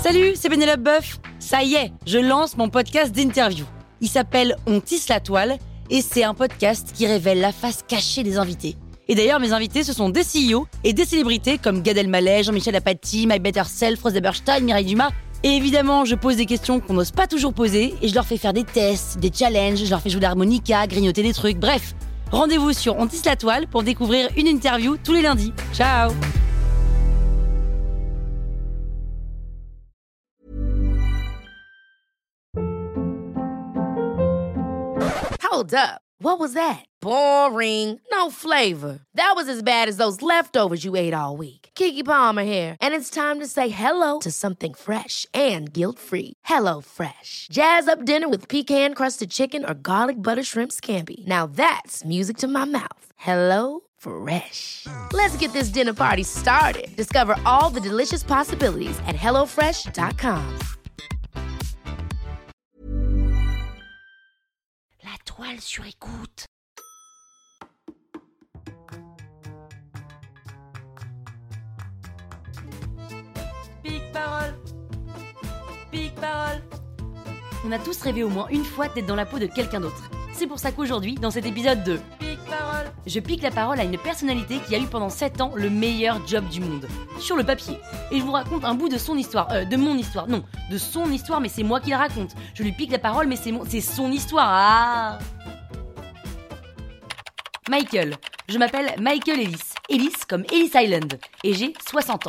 Salut, c'est Pénélope Boeuf. Ça y est, je lance mon podcast d'interview. Il s'appelle On tisse la toile et c'est un podcast qui révèle la face cachée des invités. Et d'ailleurs, mes invités, ce sont des CEO et des célébrités comme Gad Elmaleh, Jean-Michel Apathy, My Better Self, Rose Eberstein, Mireille Dumas. Et évidemment, je pose des questions qu'on n'ose pas toujours poser et je leur fais faire des tests, des challenges, je leur fais jouer de l'harmonica, grignoter des trucs, bref. Rendez-vous sur On tisse la toile pour découvrir une interview tous les lundis. Ciao! Hold up. What was that? Boring. No flavor. That was as bad as those leftovers you ate all week. Keke Palmer here, and it's time to say hello to something fresh and guilt-free. Hello Fresh. Jazz up dinner with pecan-crusted chicken or garlic butter shrimp scampi. Now that's music to my mouth. Hello Fresh. Let's get this dinner party started. Discover all the delicious possibilities at hellofresh.com. La toile sur écoute. Pique-parole. Pique-parole. On a tous rêvé au moins une fois d'être dans la peau de quelqu'un d'autre. C'est pour ça qu'aujourd'hui, dans cet épisode de Pique-parole, je pique la parole à une personnalité qui a eu pendant 7 ans le meilleur job du monde. Sur le papier. Et je vous raconte un bout de son histoire. De mon histoire. Non, de son histoire, mais c'est moi qui la raconte. Je lui pique la parole, mais c'est son histoire. Ah! Michael. Je m'appelle Michael Ellis. Ellis comme Ellis Island. Et j'ai 60 ans.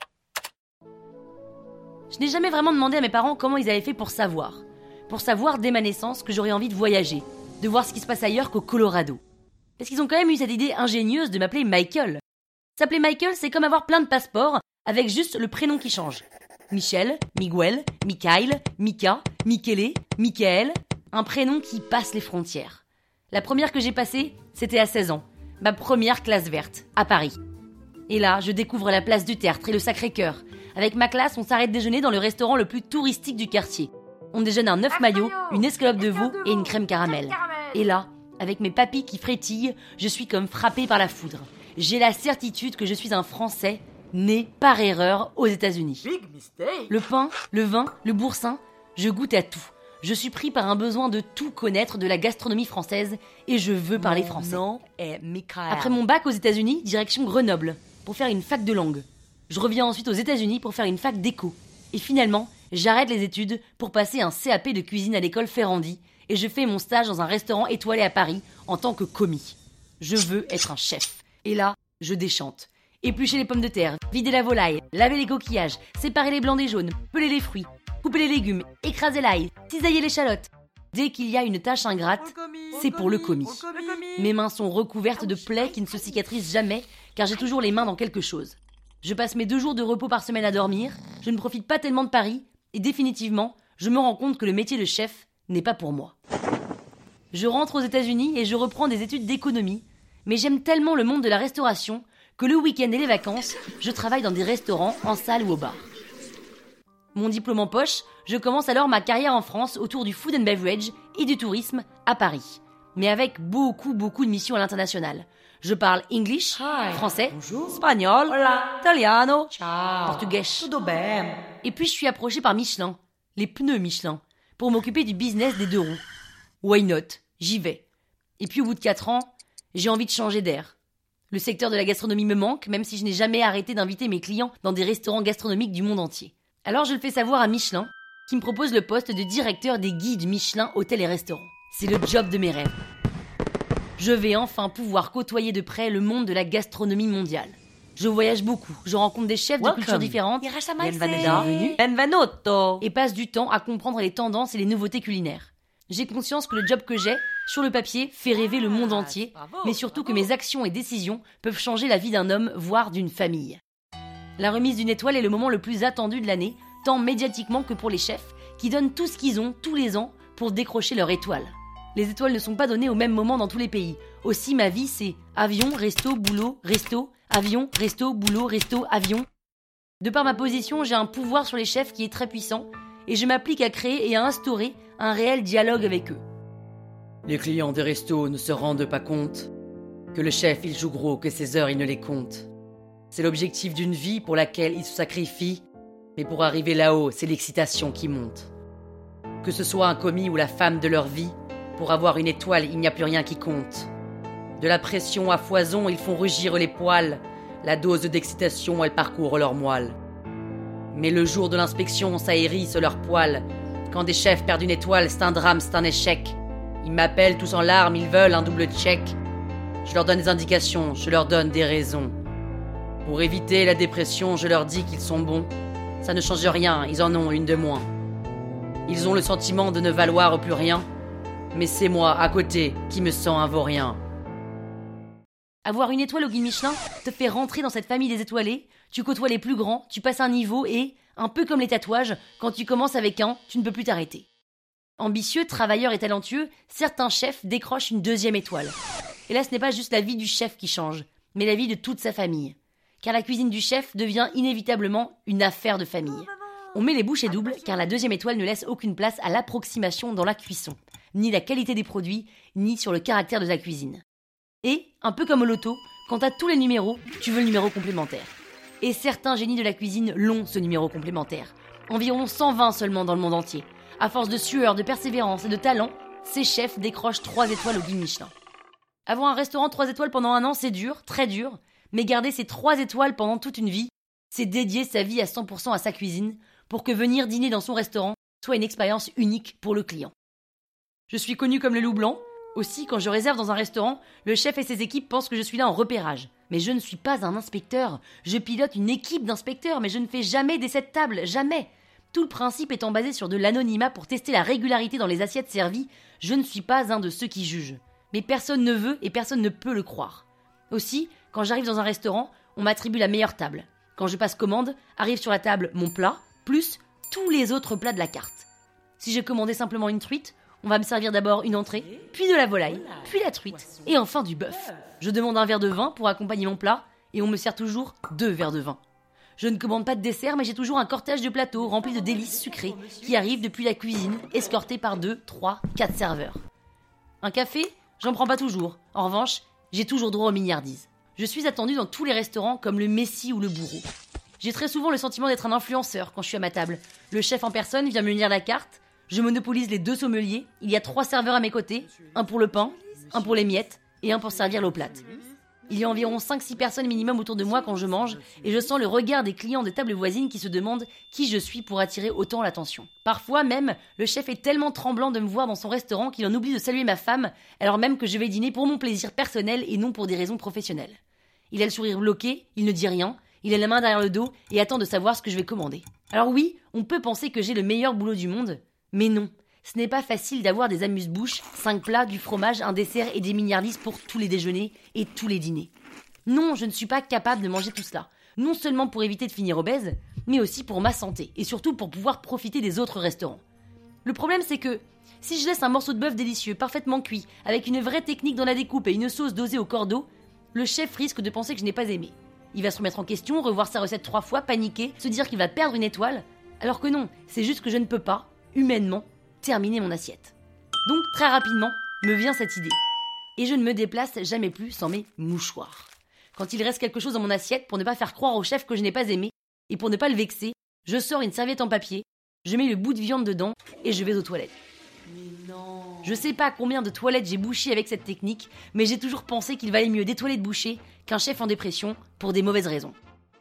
Je n'ai jamais vraiment demandé à mes parents comment ils avaient fait pour savoir. Pour savoir dès ma naissance que j'aurais envie de voyager. De voir ce qui se passe ailleurs qu'au Colorado. Parce qu'ils ont quand même eu cette idée ingénieuse de m'appeler Michael. S'appeler Michael, c'est comme avoir plein de passeports avec juste le prénom qui change. Michel, Miguel, Mikhail, Mika, Michele, Michael. Un prénom qui passe les frontières. La première que j'ai passée, c'était à 16 ans. Ma première classe verte, à Paris. Et là, je découvre la place du Tertre et le Sacré-Cœur. Avec ma classe, on s'arrête déjeuner dans le restaurant le plus touristique du quartier. On déjeune un œuf mayo, une escalope de veau et une crème caramel. Et là, avec mes papilles qui frétillent, je suis comme frappée par la foudre. J'ai la certitude que je suis un Français né par erreur aux États-Unis. Le pain, le vin, le boursin, je goûte à tout. Je suis pris par un besoin de tout connaître de la gastronomie française et je veux parler français. Mon nom est Michael. Après mon bac aux États-Unis, direction Grenoble, pour faire une fac de langue. Je reviens ensuite aux États-Unis pour faire une fac d'éco. Et finalement, j'arrête les études pour passer un CAP de cuisine à l'école Ferrandi et je fais mon stage dans un restaurant étoilé à Paris en tant que commis. Je veux être un chef. Et là, je déchante. Éplucher les pommes de terre, vider la volaille, laver les coquillages, séparer les blancs des jaunes, peler les fruits, couper les légumes, écraser l'ail, cisailler l'échalote. Dès qu'il y a une tâche ingrate, c'est pour le commis. Mes mains sont recouvertes de plaies qui ne se cicatrisent jamais car j'ai toujours les mains dans quelque chose. Je passe mes 2 jours de repos par semaine à dormir, je ne profite pas tellement de Paris et définitivement, je me rends compte que le métier de chef n'est pas pour moi. Je rentre aux États-Unis et je reprends des études d'économie, mais j'aime tellement le monde de la restauration que le week-end et les vacances, je travaille dans des restaurants, en salle ou au bar. Mon diplôme en poche, je commence alors ma carrière en France autour du food and beverage et du tourisme à Paris. Mais avec beaucoup de missions à l'international. Je parle English, français, Bonjour. espagnol, Hola. italiano, Ciao. portugais. Tutto bene. Et puis je suis approchée par Michelin, les pneus Michelin, pour m'occuper du business des 2 roues. Why not? J'y vais. Et puis au bout de 4 ans, j'ai envie de changer d'air. Le secteur de la gastronomie me manque, même si je n'ai jamais arrêté d'inviter mes clients dans des restaurants gastronomiques du monde entier. Alors je le fais savoir à Michelin, qui me propose le poste de directeur des guides Michelin hôtels et restaurants. C'est le job de mes rêves. Je vais enfin pouvoir côtoyer de près le monde de la gastronomie mondiale. Je voyage beaucoup, je rencontre des chefs de cultures différentes, Benvenuto. et passe du temps à comprendre les tendances et les nouveautés culinaires. J'ai conscience que le job que j'ai, sur le papier, fait rêver le monde entier, mais surtout que mes actions et décisions peuvent changer la vie d'un homme, voire d'une famille. La remise d'une étoile est le moment le plus attendu de l'année, tant médiatiquement que pour les chefs, qui donnent tout ce qu'ils ont tous les ans pour décrocher leur étoile. Les étoiles ne sont pas données au même moment dans tous les pays. Aussi, ma vie, c'est avion, resto, boulot, resto, avion, resto, boulot, resto, avion. De par ma position, j'ai un pouvoir sur les chefs qui est très puissant et je m'applique à créer et à instaurer un réel dialogue avec eux. Les clients des restos ne se rendent pas compte que le chef, il joue gros, que ses heures, il ne les compte. C'est l'objectif d'une vie pour laquelle il se sacrifie Mais pour arriver là-haut, c'est l'excitation qui monte. Que ce soit un commis ou la femme de leur vie, pour avoir une étoile, il n'y a plus rien qui compte. De la pression à foison, ils font rugir les poils. La dose d'excitation, elle parcourt leurs moelles. Mais le jour de l'inspection, ça hérisse leurs poils. Quand des chefs perdent une étoile, c'est un drame, c'est un échec. Ils m'appellent tous en larmes, ils veulent un double check. Je leur donne des indications, je leur donne des raisons. Pour éviter la dépression, je leur dis qu'ils sont bons. Ça ne change rien, ils en ont une de moins. Ils ont le sentiment de ne valoir plus rien. Mais c'est moi, à côté, qui me sens un vaurien. Avoir une étoile au guide Michelin te fait rentrer dans cette famille des étoilés, tu côtoies les plus grands, tu passes un niveau et, un peu comme les tatouages, quand tu commences avec un, tu ne peux plus t'arrêter. Ambitieux, travailleur et talentueux, certains chefs décrochent une 2e étoile. Et là, ce n'est pas juste la vie du chef qui change, mais la vie de toute sa famille. Car la cuisine du chef devient inévitablement une affaire de famille. On met les bouchées doubles, car la 2e étoile ne laisse aucune place à l'approximation dans la cuisson, ni la qualité des produits, ni sur le caractère de la cuisine. Et, un peu comme au loto, quand t'as tous les numéros, tu veux le numéro complémentaire. Et certains génies de la cuisine l'ont, ce numéro complémentaire. Environ 120 seulement dans le monde entier. À force de sueur, de persévérance et de talent, ces chefs décrochent 3 étoiles au guide Michelin. Avoir un restaurant 3 étoiles pendant un an, c'est dur, très dur, mais garder ces 3 étoiles pendant toute une vie, c'est dédier sa vie à 100% à sa cuisine pour que venir dîner dans son restaurant soit une expérience unique pour le client. Je suis connu comme le loup blanc. Aussi, quand je réserve dans un restaurant, le chef et ses équipes pensent que je suis là en repérage. Mais je ne suis pas un inspecteur. Je pilote une équipe d'inspecteurs, mais je ne fais jamais d'essai de table, jamais. Tout le principe étant basé sur de l'anonymat pour tester la régularité dans les assiettes servies, je ne suis pas un de ceux qui jugent. Mais personne ne veut et personne ne peut le croire. Aussi, quand j'arrive dans un restaurant, on m'attribue la meilleure table. Quand je passe commande, arrive sur la table mon plat, plus tous les autres plats de la carte. Si j'ai commandé simplement une truite, on va me servir d'abord une entrée, puis de la volaille, puis la truite, et enfin du bœuf. Je demande un verre de vin pour accompagner mon plat, et on me sert toujours 2 verres de vin. Je ne commande pas de dessert, mais j'ai toujours un cortège de plateaux remplis de délices sucrées qui arrivent depuis la cuisine, escortés par 2, 3, 4 serveurs. Un café, j'en prends pas toujours. En revanche, j'ai toujours droit aux milliardises. Je suis attendu dans tous les restaurants comme le messie ou le bourreau. J'ai très souvent le sentiment d'être un influenceur quand je suis à ma table. Le chef en personne vient me lire la carte. Je monopolise les 2 sommeliers, il y a 3 serveurs à mes côtés, un pour le pain, un pour les miettes et un pour servir l'eau plate. Il y a environ 5-6 personnes minimum autour de moi quand je mange et je sens le regard des clients des tables voisines qui se demandent qui je suis pour attirer autant l'attention. Parfois même, le chef est tellement tremblant de me voir dans son restaurant qu'il en oublie de saluer ma femme alors même que je vais dîner pour mon plaisir personnel et non pour des raisons professionnelles. Il a le sourire bloqué, il ne dit rien, il a la main derrière le dos et attend de savoir ce que je vais commander. Alors oui, on peut penser que j'ai le meilleur boulot du monde, mais non, ce n'est pas facile d'avoir des amuse-bouches, 5 plats, du fromage, un dessert et des milliardises pour tous les déjeuners et tous les dîners. Non, je ne suis pas capable de manger tout cela. Non seulement pour éviter de finir obèse, mais aussi pour ma santé et surtout pour pouvoir profiter des autres restaurants. Le problème c'est que, si je laisse un morceau de bœuf délicieux, parfaitement cuit, avec une vraie technique dans la découpe et une sauce dosée au cordeau, le chef risque de penser que je n'ai pas aimé. Il va se remettre en question, revoir sa recette 3 fois, paniquer, se dire qu'il va perdre une étoile, alors que non, c'est juste que je ne peux pas, humainement, terminer mon assiette. Donc, très rapidement, me vient cette idée. Et je ne me déplace jamais plus sans mes mouchoirs. Quand il reste quelque chose dans mon assiette, pour ne pas faire croire au chef que je n'ai pas aimé, et pour ne pas le vexer, je sors une serviette en papier, je mets le bout de viande dedans, et je vais aux toilettes. Mais non. Je sais pas combien de toilettes j'ai bouché avec cette technique, mais j'ai toujours pensé qu'il valait mieux des toilettes bouchées qu'un chef en dépression, pour des mauvaises raisons.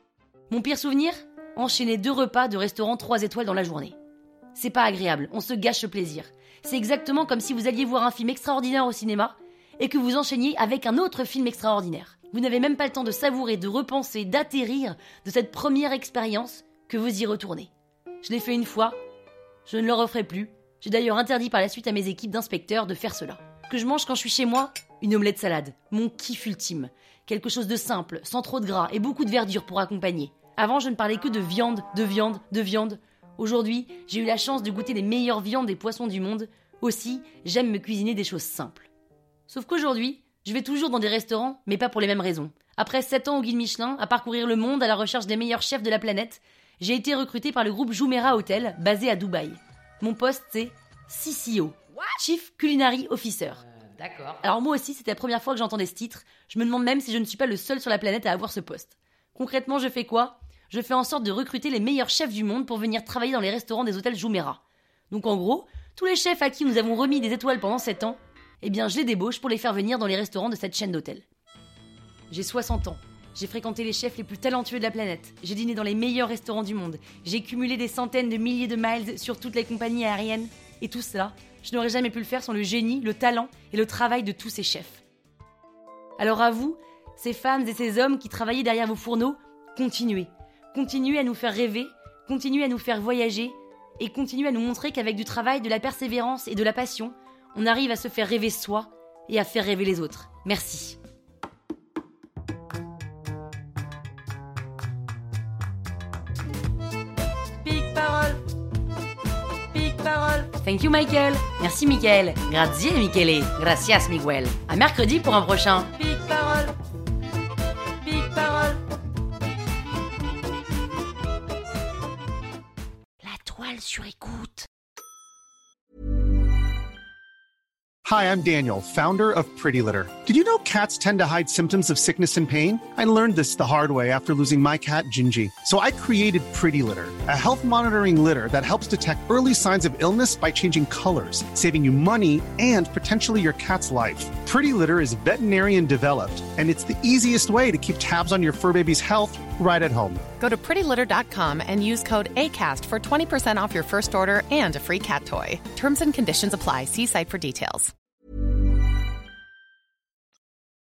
Mon pire souvenir ? Enchaîner 2 repas de restaurant 3 étoiles dans la journée. C'est pas agréable, on se gâche le plaisir. C'est exactement comme si vous alliez voir un film extraordinaire au cinéma et que vous enchaîniez avec un autre film extraordinaire. Vous n'avez même pas le temps de savourer, de repenser, d'atterrir de cette première expérience que vous y retournez. Je l'ai fait une fois, je ne le referai plus. J'ai d'ailleurs interdit par la suite à mes équipes d'inspecteurs de faire cela. Ce que je mange quand je suis chez moi, une omelette salade, mon kiff ultime. Quelque chose de simple, sans trop de gras et beaucoup de verdure pour accompagner. Avant, je ne parlais que de viande, de viande, de viande. Aujourd'hui, j'ai eu la chance de goûter les meilleures viandes et poissons du monde. Aussi, j'aime me cuisiner des choses simples. Sauf qu'aujourd'hui, je vais toujours dans des restaurants, mais pas pour les mêmes raisons. Après 7 ans au guide Michelin, à parcourir le monde à la recherche des meilleurs chefs de la planète, j'ai été recruté par le groupe Jumeirah Hotel, basé à Dubaï. Mon poste, c'est CCO, Chief Culinary Officer. D'accord. Alors moi aussi, c'était la première fois que j'entendais ce titre. Je me demande même si je ne suis pas le seul sur la planète à avoir ce poste. Concrètement, je fais quoi ? je fais en sorte de recruter les meilleurs chefs du monde pour venir travailler dans les restaurants des hôtels Jumeirah. Donc en gros, tous les chefs à qui nous avons remis des étoiles pendant 7 ans, eh bien je les débauche pour les faire venir dans les restaurants de cette chaîne d'hôtels. J'ai 60 ans. J'ai fréquenté les chefs les plus talentueux de la planète. J'ai dîné dans les meilleurs restaurants du monde. J'ai cumulé des centaines de milliers de miles sur toutes les compagnies aériennes. Et tout cela, je n'aurais jamais pu le faire sans le génie, le talent et le travail de tous ces chefs. Alors à vous, ces femmes et ces hommes qui travaillaient derrière vos fourneaux, continuez. Continuez à nous faire rêver, continuez à nous faire voyager et continuez à nous montrer qu'avec du travail, de la persévérance et de la passion, on arrive à se faire rêver soi et à faire rêver les autres. Merci. Thank you, Michael. Merci, Michael. Grazie, Michele. Gracias, Miguel. À mercredi pour un prochain. Pic parole. Pic parole. La toile sur écoute. Hi, I'm Daniel, founder of Pretty Litter. Did you know cats tend to hide symptoms of sickness and pain? I learned this the hard way after losing my cat, Gingy. So I created Pretty Litter, a health monitoring litter that helps detect early signs of illness by changing colors, saving you money and potentially your cat's life. Pretty Litter is veterinarian developed, and it's the easiest way to keep tabs on your fur baby's health right at home. Go to prettylitter.com and use code ACAST for 20% off your first order and a free cat toy. Terms and conditions apply. See site for details.